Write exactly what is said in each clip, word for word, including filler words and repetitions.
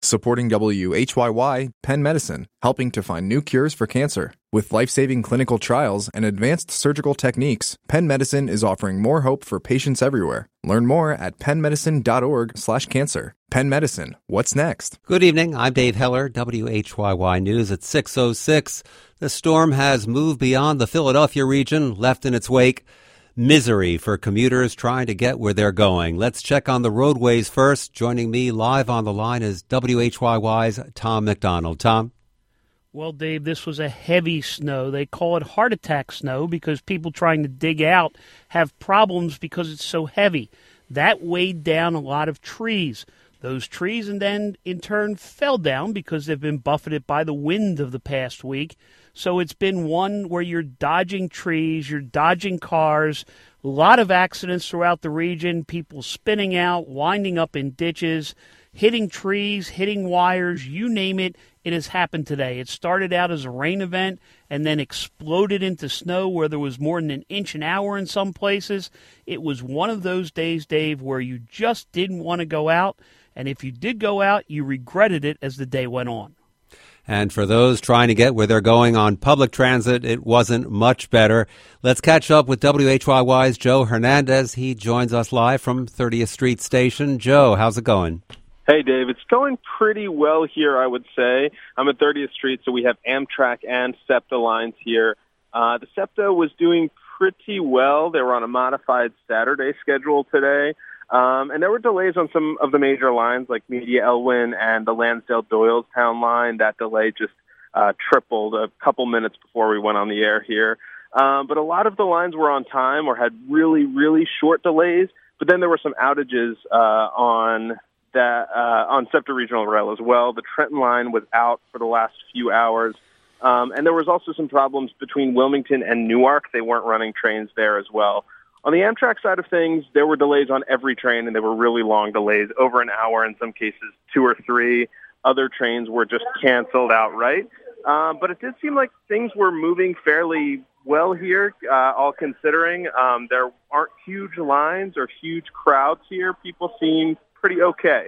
Supporting W H Y Y, Penn Medicine, helping to find new cures for cancer. With life-saving clinical trials and advanced surgical techniques, Penn Medicine is offering more hope for patients everywhere. Learn more at pennmedicine.org slash cancer. Penn Medicine, what's next? Good evening. I'm Dave Heller, W H Y Y News at six oh six. The storm has moved beyond the Philadelphia region, left in its wake misery for commuters trying to get where they're going. Let's check on the roadways first. Joining me live on the line is W H Y Y's Tom McDonald. Tom? Well, Dave, this was a heavy snow. They call it heart attack snow because people trying to dig out have problems because it's so heavy. That weighed down a lot of trees. Those trees and then in turn fell down because they've been buffeted by the wind of the past week. So it's been one where you're dodging trees, you're dodging cars, a lot of accidents throughout the region, people spinning out, winding up in ditches, hitting trees, hitting wires, you name it, it has happened today. It started out as a rain event and then exploded into snow where there was more than an inch an hour in some places. It was one of those days, Dave, where you just didn't want to go out, and if you did go out, you regretted it as the day went on. And for those trying to get where they're going on public transit, it wasn't much better. Let's catch up with W H Y Y's Joe Hernandez. He joins us live from thirtieth Street Station. Joe, how's it going? Hey, Dave. It's going pretty well here, I would say. I'm at thirtieth Street, so we have Amtrak and SEPTA lines here. Uh, the SEPTA was doing pretty well. They were on a modified Saturday schedule today. Um, and there were delays on some of the major lines like Media Elwyn and the Lansdale-Doylestown line. That delay just uh, tripled a couple minutes before we went on the air here. Um, but a lot of the lines were on time or had really, really short delays. But then there were some outages uh, on that uh, on SEPTA Regional Rail as well. The Trenton line was out for the last few hours. Um, and there was also some problems between Wilmington and Newark. They weren't running trains there as well. On the Amtrak side of things, there were delays on every train, and they were really long delays, over an hour, in some cases two or three. Other trains were just canceled outright. Uh, but it did seem like things were moving fairly well here, uh, all considering. Um, there aren't huge lines or huge crowds here. People seem pretty okay.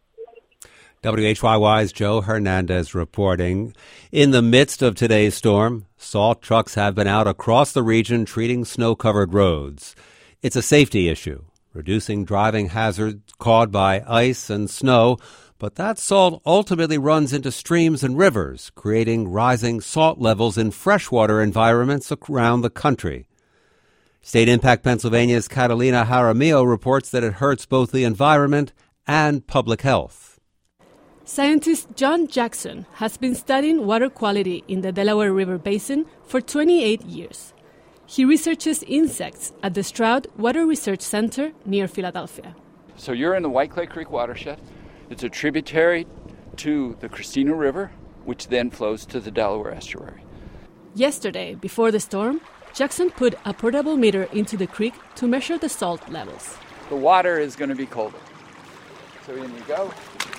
W H Y Y's Joe Hernandez reporting. In the midst of today's storm, salt trucks have been out across the region treating snow-covered roads. It's a safety issue, reducing driving hazards caused by ice and snow, but that salt ultimately runs into streams and rivers, creating rising salt levels in freshwater environments around the country. State Impact Pennsylvania's Catalina Jaramillo reports that it hurts both the environment and public health. Scientist John Jackson has been studying water quality in the Delaware River Basin for twenty-eight years. He researches insects at the Stroud Water Research Center near Philadelphia. So you're in the White Clay Creek watershed. It's a tributary to the Christina River, which then flows to the Delaware estuary. Yesterday, before the storm, Jackson put a portable meter into the creek to measure the salt levels. The water is going to be colder. So in you go.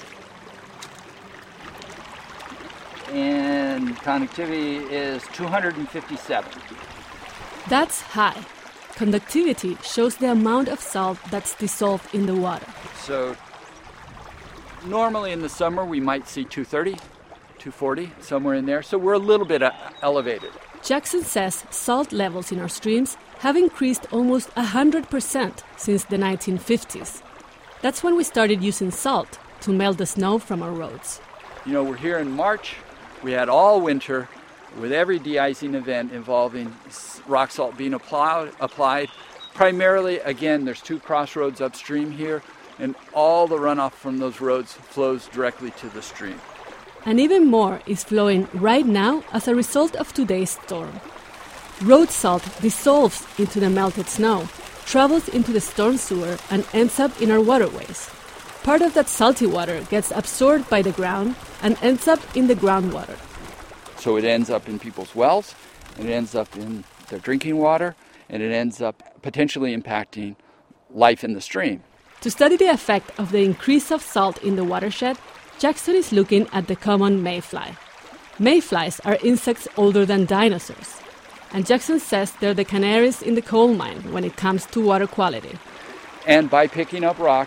And conductivity is two hundred fifty-seven. That's high. Conductivity shows the amount of salt that's dissolved in the water. So normally in the summer we might see two thirty, two forty, somewhere in there. So we're a little bit uh, elevated. Jackson says salt levels in our streams have increased almost one hundred percent since the nineteen fifties. That's when we started using salt to melt the snow from our roads. You know, we're here in March. We had all winter with every de-icing event involving rock salt being applied, applied. Primarily, again, there's two crossroads upstream here, and all the runoff from those roads flows directly to the stream. And even more is flowing right now as a result of today's storm. Road salt dissolves into the melted snow, travels into the storm sewer, and ends up in our waterways. Part of that salty water gets absorbed by the ground and ends up in the groundwater. So it ends up in people's wells, and it ends up in their drinking water, and it ends up potentially impacting life in the stream. To study the effect of the increase of salt in the watershed, Jackson is looking at the common mayfly. Mayflies are insects older than dinosaurs, and Jackson says they're the canaries in the coal mine when it comes to water quality. And by picking up rocks,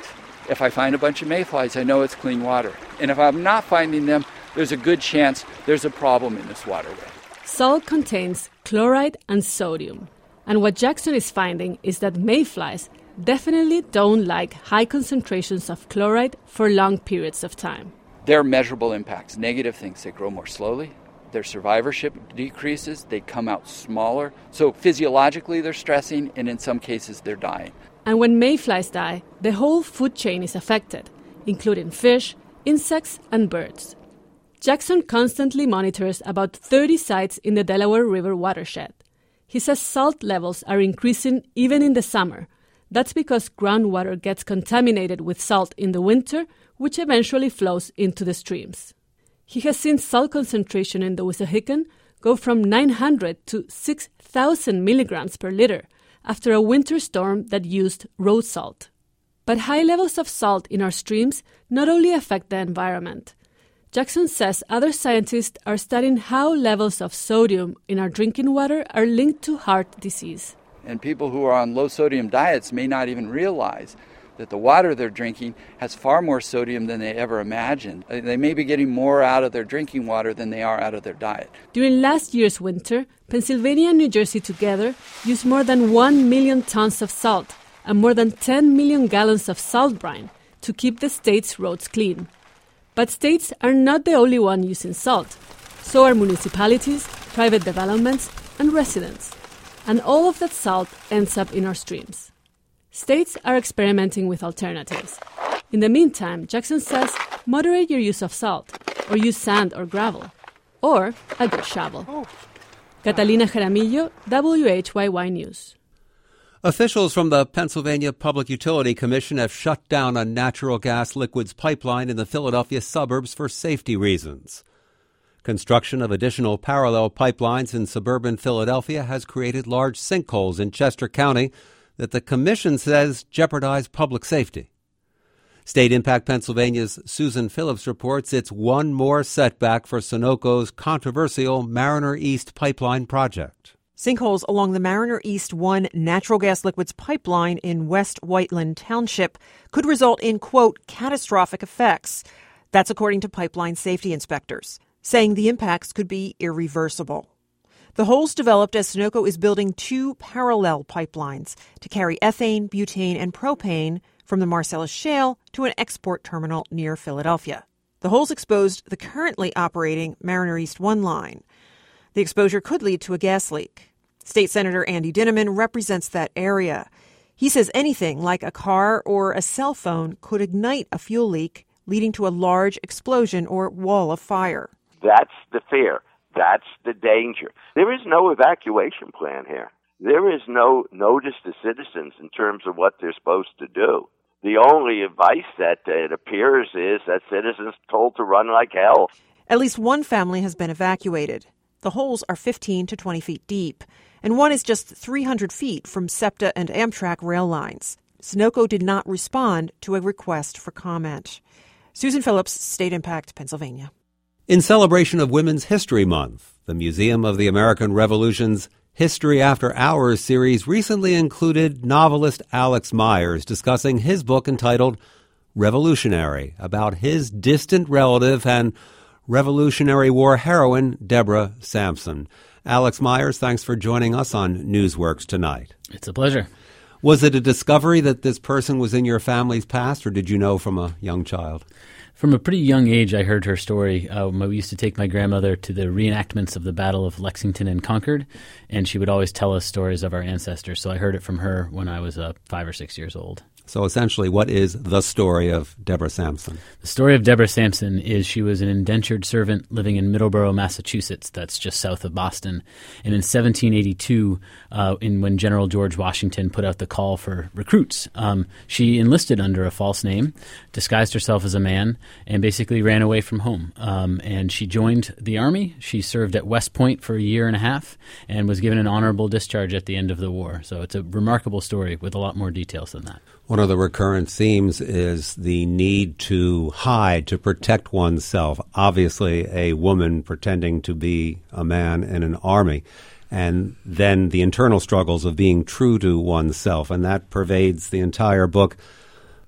If I find a bunch of mayflies, I know it's clean water. And if I'm not finding them, there's a good chance there's a problem in this waterway. Salt contains chloride and sodium. And what Jackson is finding is that mayflies definitely don't like high concentrations of chloride for long periods of time. There are measurable impacts, negative things. They grow more slowly. Their survivorship decreases. They come out smaller. So physiologically, they're stressing, and in some cases, they're dying. And when mayflies die, the whole food chain is affected, including fish, insects, and birds. Jackson constantly monitors about thirty sites in the Delaware River watershed. He says salt levels are increasing even in the summer. That's because groundwater gets contaminated with salt in the winter, which eventually flows into the streams. He has seen salt concentration in the Wissahickon go from nine hundred to six thousand milligrams per liter after a winter storm that used road salt. But high levels of salt in our streams not only affect the environment. Jackson says other scientists are studying how levels of sodium in our drinking water are linked to heart disease. And people who are on low-sodium diets may not even realize that the water they're drinking has far more sodium than they ever imagined. They may be getting more out of their drinking water than they are out of their diet. During last year's winter, Pennsylvania and New Jersey together used more than one million tons of salt and more than ten million gallons of salt brine to keep the state's roads clean. But states are not the only one using salt. So are municipalities, private developments, and residents. And all of that salt ends up in our streams. States are experimenting with alternatives. In the meantime, Jackson says, moderate your use of salt, or use sand or gravel, or a good shovel. Oh. Catalina Jaramillo, W H Y Y News. Officials from the Pennsylvania Public Utility Commission have shut down a natural gas liquids pipeline in the Philadelphia suburbs for safety reasons. Construction of additional parallel pipelines in suburban Philadelphia has created large sinkholes in Chester County that the commission says jeopardize public safety. State Impact Pennsylvania's Susan Phillips reports it's one more setback for Sunoco's controversial Mariner East pipeline project. Sinkholes along the Mariner East one natural gas liquids pipeline in West Whiteland Township could result in, quote, catastrophic effects. That's according to pipeline safety inspectors, saying the impacts could be irreversible. The holes developed as Sunoco is building two parallel pipelines to carry ethane, butane, and propane from the Marcellus Shale to an export terminal near Philadelphia. The holes exposed the currently operating Mariner East one line. The exposure could lead to a gas leak. State Senator Andy Dinniman represents that area. He says anything like a car or a cell phone could ignite a fuel leak, leading to a large explosion or wall of fire. That's the fear. That's the danger. There is no evacuation plan here. There is no notice to citizens in terms of what they're supposed to do. The only advice that it appears is that citizens are told to run like hell. At least one family has been evacuated. The holes are fifteen to twenty feet deep, and one is just three hundred feet from SEPTA and Amtrak rail lines. Sunoco did not respond to a request for comment. Susan Phillips, State Impact, Pennsylvania. In celebration of Women's History Month, the Museum of the American Revolution's History After Hours series recently included novelist Alex Myers discussing his book entitled Revolutionary, about his distant relative and Revolutionary War heroine Deborah Sampson. Alex Myers, thanks for joining us on Newsworks tonight. It's a pleasure. Was it a discovery that this person was in your family's past, or did you know from a young child? From a pretty young age, I heard her story. Uh, we used to take my grandmother to the reenactments of the Battle of Lexington and Concord, and she would always tell us stories of our ancestors. So I heard it from her when I was uh, five or six years old. So essentially, what is the story of Deborah Sampson? The story of Deborah Sampson is she was an indentured servant living in Middleborough, Massachusetts. That's just south of Boston. And in seventeen eighty-two, uh, in when General George Washington put out the call for recruits, um, she enlisted under a false name, disguised herself as a man, and basically ran away from home. Um, and she joined the Army. She served at West Point for a year and a half and was given an honorable discharge at the end of the war. So it's a remarkable story with a lot more details than that. One of the recurrent themes is the need to hide, to protect oneself. Obviously, a woman pretending to be a man in an army, and then the internal struggles of being true to oneself, and that pervades the entire book.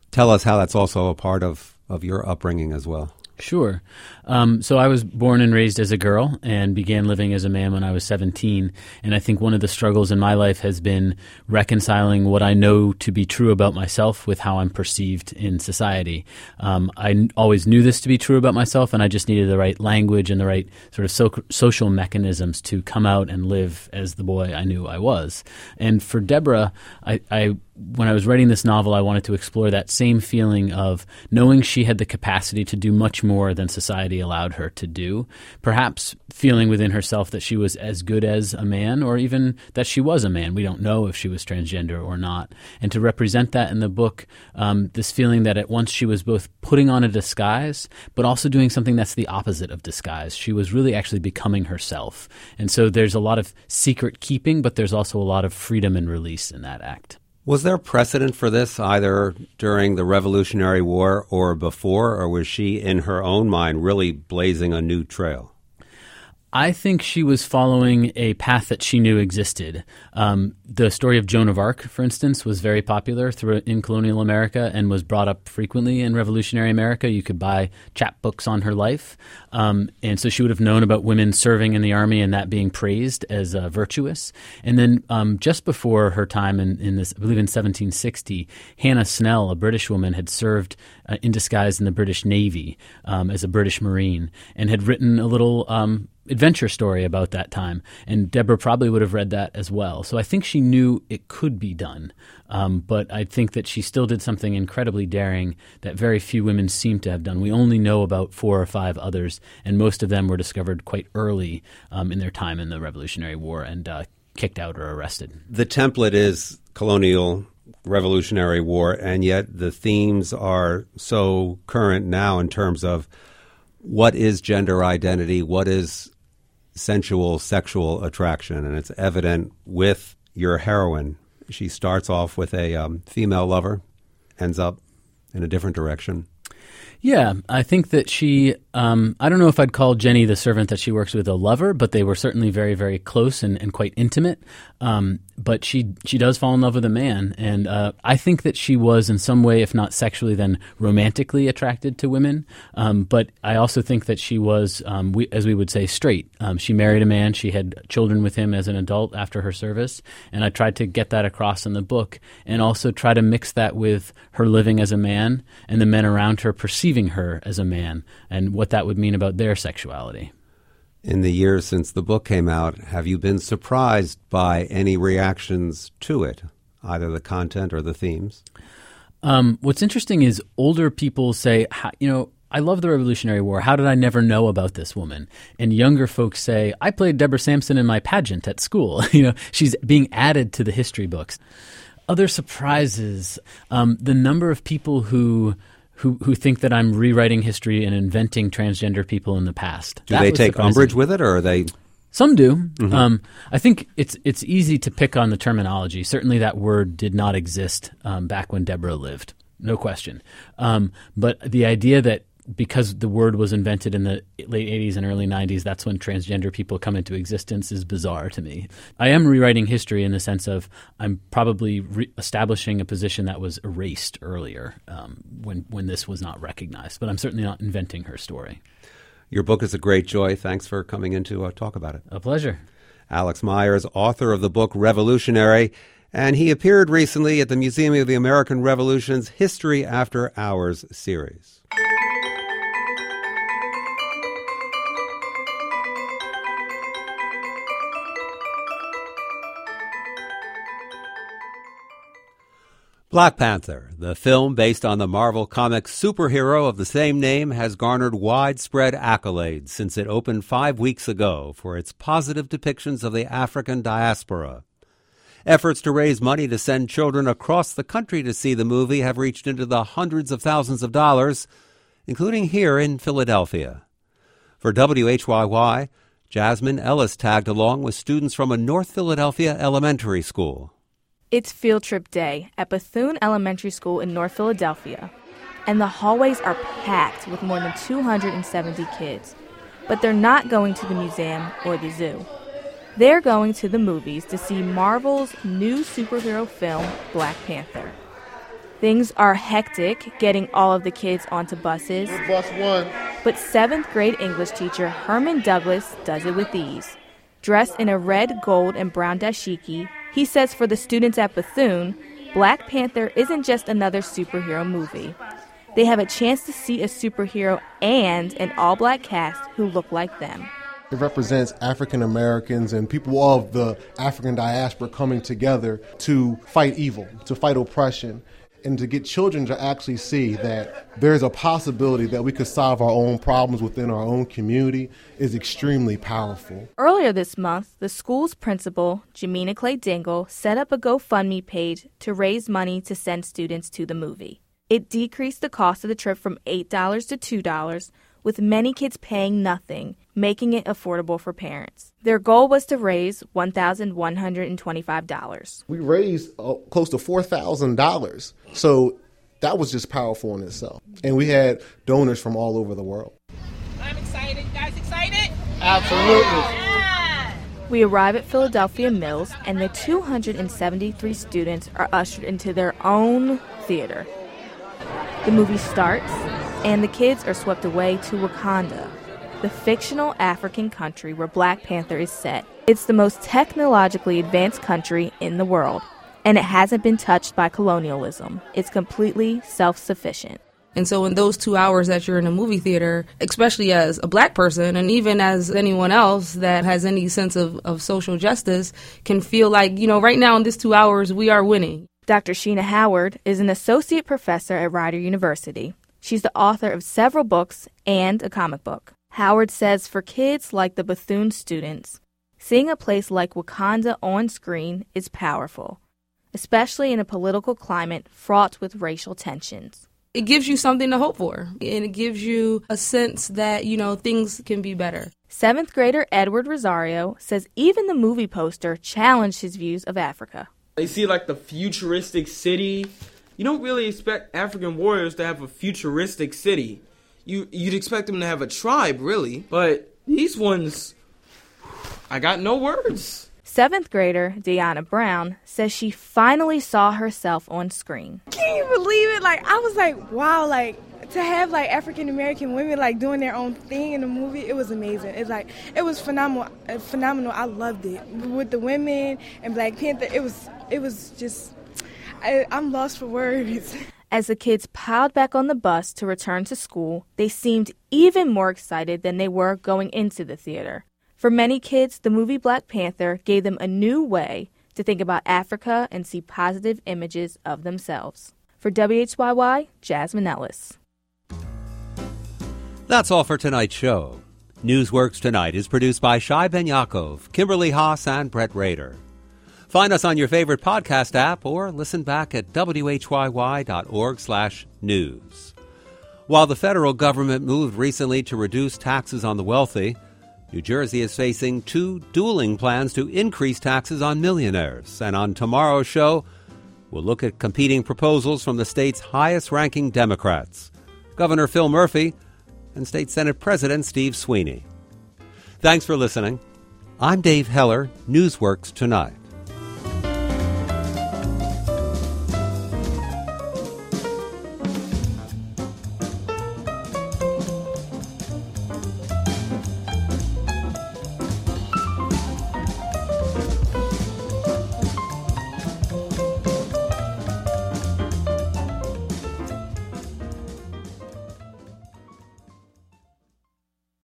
Tell us how that's also a part of, of your upbringing as well. Sure. Um, so I was born and raised as a girl and began living as a man when I was seventeen. And I think one of the struggles in my life has been reconciling what I know to be true about myself with how I'm perceived in society. Um, I n- always knew this to be true about myself, and I just needed the right language and the right sort of so- social mechanisms to come out and live as the boy I knew I was. And for Deborah, I, I when I was writing this novel, I wanted to explore that same feeling of knowing she had the capacity to do much more than society allowed her to do, perhaps feeling within herself that she was as good as a man, or even that she was a man. We don't know if she was transgender or not. And to represent that in the book, um, this feeling that at once she was both putting on a disguise, but also doing something that's the opposite of disguise. She was really actually becoming herself. And so there's a lot of secret keeping, but there's also a lot of freedom and release in that act. Was there precedent for this either during the Revolutionary War or before, or was she in her own mind really blazing a new trail? I think she was following a path that she knew existed. Um, the story of Joan of Arc, for instance, was very popular through, in colonial America and was brought up frequently in revolutionary America. You could buy chapbooks on her life. Um, and so she would have known about women serving in the army and that being praised as uh, virtuous. And then um, just before her time in, in this, I believe in seventeen sixty, Hannah Snell, a British woman, had served uh, in disguise in the British Navy um, as a British Marine and had written a little um, adventure story about that time, and Deborah probably would have read that as well. So I think she knew it could be done, um, but I think that she still did something incredibly daring that very few women seem to have done. We only know about four or five others, and most of them were discovered quite early um, in their time in the Revolutionary War and uh, kicked out or arrested. The template is colonial Revolutionary War, and yet the themes are so current now in terms of what is gender identity, what is sensual, sexual attraction. And it's evident with your heroine. She starts off with a um, female lover, ends up in a different direction. Yeah, I think that she, um, I don't know if I'd call Jenny, the servant that she works with, a lover, but they were certainly very, very close and, and quite intimate. Um, but she she does fall in love with a man. And uh, I think that she was in some way, if not sexually, then romantically attracted to women. Um, but I also think that she was, um, we, as we would say, straight. Um, she married a man. She had children with him as an adult after her service. And I tried to get that across in the book and also try to mix that with her living as a man and the men around her perceiving her as a man and what that would mean about their sexuality. In the years since the book came out, have you been surprised by any reactions to it, either the content or the themes? Um, what's interesting is older people say, you know, I love the Revolutionary War. How did I never know about this woman? And younger folks say, I played Deborah Sampson in my pageant at school. You know, she's being added to the history books. Other surprises, um, the number of people who who who think that I'm rewriting history and inventing transgender people in the past. Do That they was take surprising. umbrage with it, or are they? Some do. Mm-hmm. Um, I think it's it's easy to pick on the terminology. Certainly that word did not exist um, back when Deborah lived. No question. Um, but the idea that because the word was invented in the late eighties and early nineties, that's when transgender people come into existence is bizarre to me. I am rewriting history in the sense of I'm probably re- establishing a position that was erased earlier um, when, when this was not recognized. But I'm certainly not inventing her story. Your book is a great joy. Thanks for coming in to uh, talk about it. A pleasure. Alex Myers, author of the book Revolutionary, and he appeared recently at the Museum of the American Revolution's History After Hours series. Black Panther, the film based on the Marvel Comics superhero of the same name, has garnered widespread accolades since it opened five weeks ago for its positive depictions of the African diaspora. Efforts to raise money to send children across the country to see the movie have reached into the hundreds of thousands of dollars, including here in Philadelphia. For W H Y Y, Jasmine Ellis tagged along with students from a North Philadelphia elementary school. It's field trip day at Bethune Elementary School in North Philadelphia, and the hallways are packed with more than two hundred seventy kids. But they're not going to the museum or the zoo. They're going to the movies to see Marvel's new superhero film, Black Panther. Things are hectic getting all of the kids onto buses. Bus one. But seventh grade English teacher Herman Douglas does it with ease. Dressed in a red, gold, and brown dashiki, he says for the students at Bethune, Black Panther isn't just another superhero movie. They have a chance to see a superhero and an all-black cast who look like them. It represents African Americans and people of the African diaspora coming together to fight evil, to fight oppression, and to get children to actually see that there's a possibility that we could solve our own problems within our own community is extremely powerful. Earlier this month, the school's principal, Jamina Clay Dingle, set up a GoFundMe page to raise money to send students to the movie. It decreased the cost of the trip from eight dollars to two dollars, with many kids paying nothing, making it affordable for parents. Their goal was to raise one thousand one hundred twenty-five dollars. We raised uh, close to four thousand dollars, so that was just powerful in itself. And we had donors from all over the world. I'm excited. You guys excited? Absolutely. Yeah. We arrive at Philadelphia Mills, and the two hundred seventy-three students are ushered into their own theater. The movie starts, and the kids are swept away to Wakanda, the fictional African country where Black Panther is set. It's the most technologically advanced country in the world, and it hasn't been touched by colonialism. It's completely self-sufficient. And so in those two hours that you're in a movie theater, especially as a black person and even as anyone else that has any sense of, of social justice, can feel like, you know, right now in this two hours, we are winning. Doctor Sheena Howard is an associate professor at Rider University. She's the author of several books and a comic book. Howard says for kids like the Bethune students, seeing a place like Wakanda on screen is powerful, especially in a political climate fraught with racial tensions. It gives you something to hope for, and it gives you a sense that, you know, things can be better. Seventh grader Edward Rosario says even the movie poster challenged his views of Africa. They see like the futuristic city. You don't really expect African warriors to have a futuristic city. You, you'd expect them to have a tribe, really. But these ones, I got no words. Seventh grader Deanna Brown says she finally saw herself on screen. Can you believe it? Like, I was like, wow, like, to have, like, African-American women, like, doing their own thing in the movie, it was amazing. It's like, it was phenomenal. Phenomenal. I loved it. With the women and Black Panther, it was, it was just, I, I'm lost for words. As the kids piled back on the bus to return to school, they seemed even more excited than they were going into the theater. For many kids, the movie Black Panther gave them a new way to think about Africa and see positive images of themselves. For W H Y Y, Jasmine Ellis. That's all for tonight's show. Newsworks Tonight is produced by Shai Ben Yaakov, Kimberly Haas, and Brett Rader. Find us on your favorite podcast app or listen back at W H Y Y dot org slash news. While the federal government moved recently to reduce taxes on the wealthy, New Jersey is facing two dueling plans to increase taxes on millionaires. And on tomorrow's show, we'll look at competing proposals from the state's highest-ranking Democrats, Governor Phil Murphy and State Senate President Steve Sweeney. Thanks for listening. I'm Dave Heller, Newsworks Tonight.